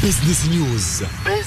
بزنس نيوز.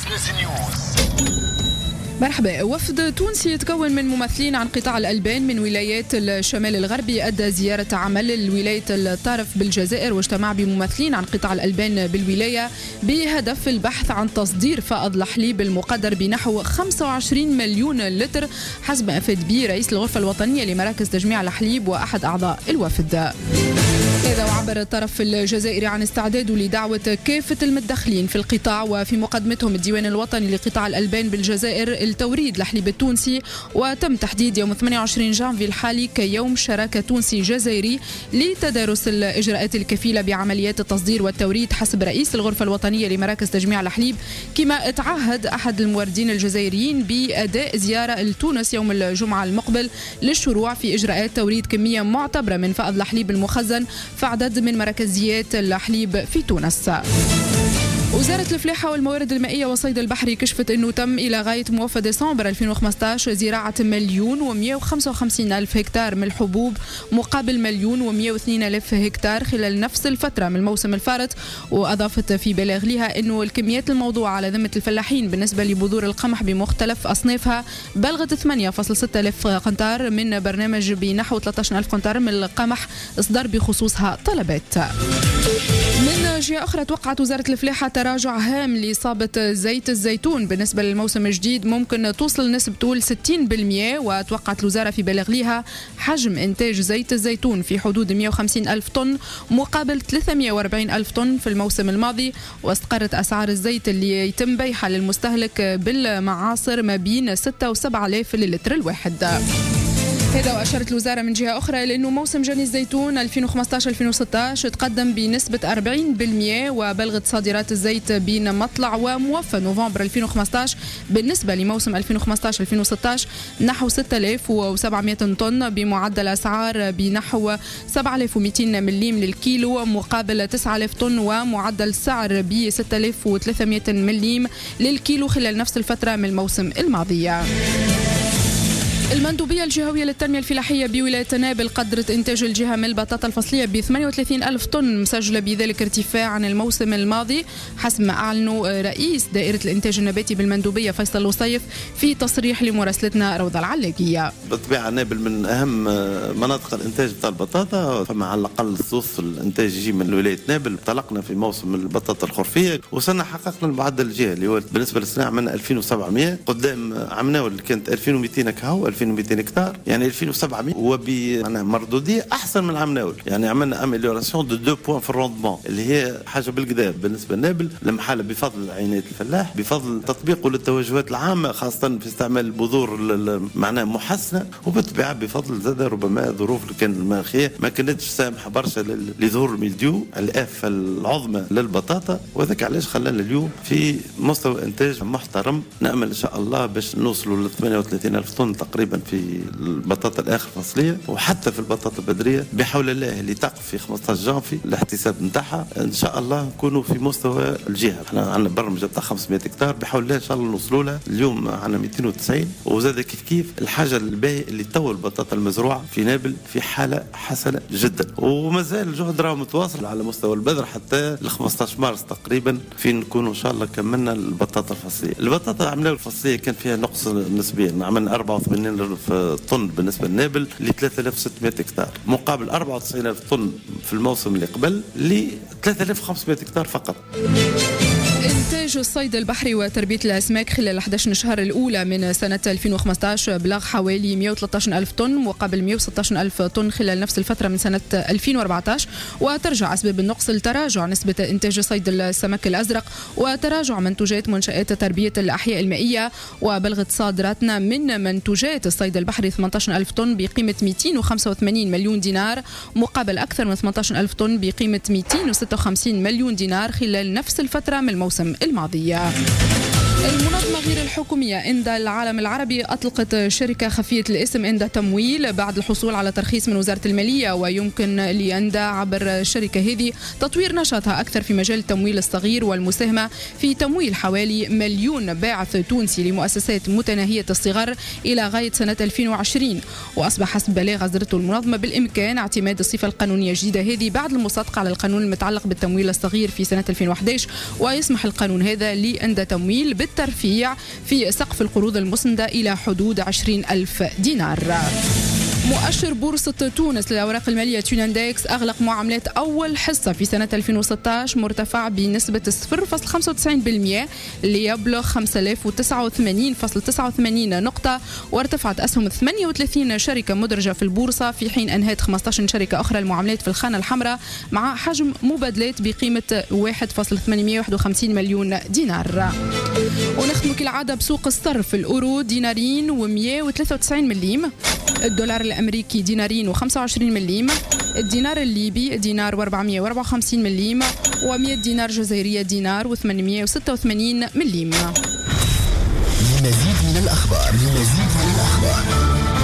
مرحبا. وفد تونسي يتكون من ممثلين عن قطاع الألبان من ولايات الشمال الغربي أدى زيارة عمل لولاية الطرف بالجزائر، واجتمع بممثلين عن قطاع الألبان بالولاية بهدف البحث عن تصدير فائض الحليب المقدر بنحو 25 مليون لتر، حسب ما أفاد به رئيس الغرفة الوطنية لمراكز تجميع الحليب وأحد أعضاء الوفد. هذا وعبر الطرف الجزائري عن استعداده لدعوة كافة المتدخلين في القطاع وفي مقدمتهم الديوان الوطني لقطاع الألبان بالجزائر التوريد الحليب التونسي، وتم تحديد يوم 28 جانفي الحالي كيوم شراكة تونسي جزائري لتدارس الإجراءات الكفيلة بعمليات التصدير والتوريد حسب رئيس الغرفة الوطنية لمراكز تجميع الحليب. كما تعهد أحد الموردين الجزائريين بأداء زيارة لتونس يوم الجمعة المقبل للشروع في إجراءات توريد كمية معتبرة من فائض الحليب المخزن في عدد من مركزيات الحليب في تونس. وزارة الفلاحة والموارد المائية والصيد البحري كشفت أنه تم إلى غاية موافق ديسمبر 2015 زراعة 1,155,000 هكتار من الحبوب مقابل 1,102,000 هكتار خلال نفس الفترة من الموسم الفارط. وأضافت في بلاغ لها أنه الكميات الموضوعة على ذمة الفلاحين بالنسبة لبذور القمح بمختلف أصنافها بلغت 8,600 قنطار من برنامج بنحو 13,000 قنطار من القمح إصدر بخصوصها طلبات. من جهة أخرى توقعت وزارة الفلاحة تراجع هام لإصابة زيت الزيتون بالنسبة للموسم الجديد ممكن توصل نسبته ل 60%. وتوقعت الوزارة في بلاغ لها حجم إنتاج زيت الزيتون في حدود 150,000 طن مقابل 340,000 طن في الموسم الماضي. واستقرت أسعار الزيت اللي يتم بيعها للمستهلك بالمعاصر ما بين 6 و 7,000 للتر الواحد. هذا. وأشارت الوزارة من جهة أخرى لأنه موسم جني الزيتون 2015-2016 تقدم بنسبة 40%، وبلغت صادرات الزيت بين مطلع وموفى نوفمبر 2015 بالنسبة لموسم 2015-2016 نحو 6,700 طن بمعدل أسعار بنحو 7,200 مليم للكيلو مقابل 9,000 طن، ومعدل سعر ب 6,300 مليم للكيلو خلال نفس الفترة من الموسم الماضي. المندوبية الجهوية للتنمية الفلاحية بولاية نابل قدرت إنتاج الجهة من البطاطا الفصلية ب 38,000 طن، مسجلة بذلك ارتفاع عن الموسم الماضي حسب ما أعلنوا رئيس دائرة الإنتاج النباتي بالمندوبية فيصل الوصيف في تصريح لمراسلتنا روضة العلاقية. بالطبيعة نابل من أهم مناطق الإنتاج بتاع البطاطا، فما على الأقل ثلث الإنتاج يجي من ولاية نابل. انطلقنا في موسم البطاطا الخرفية وصلنا حققنا المعدل الجهة اللي هو بالنسبة للصناعة من 2700 قدام عمناول اللي كانت 2200 كهو 2200 هكتار، يعني 2700 وبمردودية أحسن من عمناول. يعني عملنا أميليوراسيون دو 2 بوان في الروندمون اللي هي حاجة بالقدام بالنسبة لنابل لمحالة بفضل عناية الفلاح، بفضل تطبيقه للتوجهات العامة خاصة في استعمال البذور معناها محسنة، وبالطبيعة بفضل زاد ربما ظروف اللي كان المناخية ما كانتش سامحة برشا لظهور الميلديو الآفة العظمى للبطاطا، وذاك علاش خلانا اليوم في مستوى إنتاج محترم. نأمل إن شاء الله باش نوصلوا ل 38,000 طن تقريبا في البطاطا الآخر فصلية، وحتى في البطاطا البدرية بحول الله اللي تقف في 15 جانفي الاحتساب نتاعها إن شاء الله نكونوا في مستوى الجهة. احنا عندنا برمجة بتاع 500 هكتار بحول الله إن شاء الله نوصلوا لها. اليوم عندنا 290، وزاد كيف الحاجة الباهية اللي تو البطاطا المزروعة في نابل في حالة حسنة جدا، وما زال الجهد راه متواصل على مستوى البذر حتى ل 15 مارس تقريبا في نكونوا إن شاء الله كملنا البطاطا الفصلية. البطاطا عملنا الفصلية كان فيها نقص نسبيا، عملنا 84 طن بالنسبة لنابل ل 3,600 هكتار مقابل 94,000 طن في الموسم اللي قبل ل 3,500 هكتار فقط. إنتاج الصيد البحري وتربية الأسماك خلال 11 شهر الأولى من سنة 2015 بلغ حوالي 113,000 طن مقابل 116,000 طن خلال نفس الفترة من سنة 2014. وترجع أسباب النقص لتراجع نسبة إنتاج صيد السمك الأزرق وتراجع منتوجات منشآت تربية الأحياء المائية. وبلغت صادراتنا من منتوجات الصيد البحري 18,000 طن بقيمة 285 مليون دينار مقابل أكثر من 18,000 طن بقيمة 256 مليون دينار خلال نفس الفترة من الموسم الماضية. المنظمة غير الحكومية إندا العالم العربي أطلقت شركة خفية الاسم إندا تمويل بعد الحصول على ترخيص من وزارة المالية، ويمكن لإندا عبر الشركة هذه تطوير نشاطها أكثر في مجال التمويل الصغير والمساهمة في تمويل حوالي 1,000,000 باعث تونسي لمؤسسات متناهية الصغر إلى غاية سنة 2020. وأصبح حسب بلاغ أصدرته المنظمة بالإمكان اعتماد الصفة القانونية الجديدة هذه بعد المصادقة على القانون المتعلق بالتمويل الصغير في سنة 2011، ويسمح القانون هذا لإندا تمويل بالترفيع في سقف القروض المسندة إلى حدود 20,000 دينار. مؤشر بورصة تونس للأوراق المالية توناندكس أغلق معاملات أول حصة في سنة 2016 مرتفع بنسبة 0.95% ليبلغ 5089.89 نقطة، وارتفعت أسهم 38 شركة مدرجة في البورصة، في حين أنهت 15 شركة أخرى المعاملات في الخانة الحمراء مع حجم مبادلات بقيمة 1.851 مليون دينار. ونختم كالعادة بسوق الصرف. الأورو دينارين و193 مليم، الدولار الأمريكي دينارين و25 مليم، الدينار الليبي دينار و454 مليم، و100 دينار جزائرية دينار و886 مليم. لمزيد من الأخبار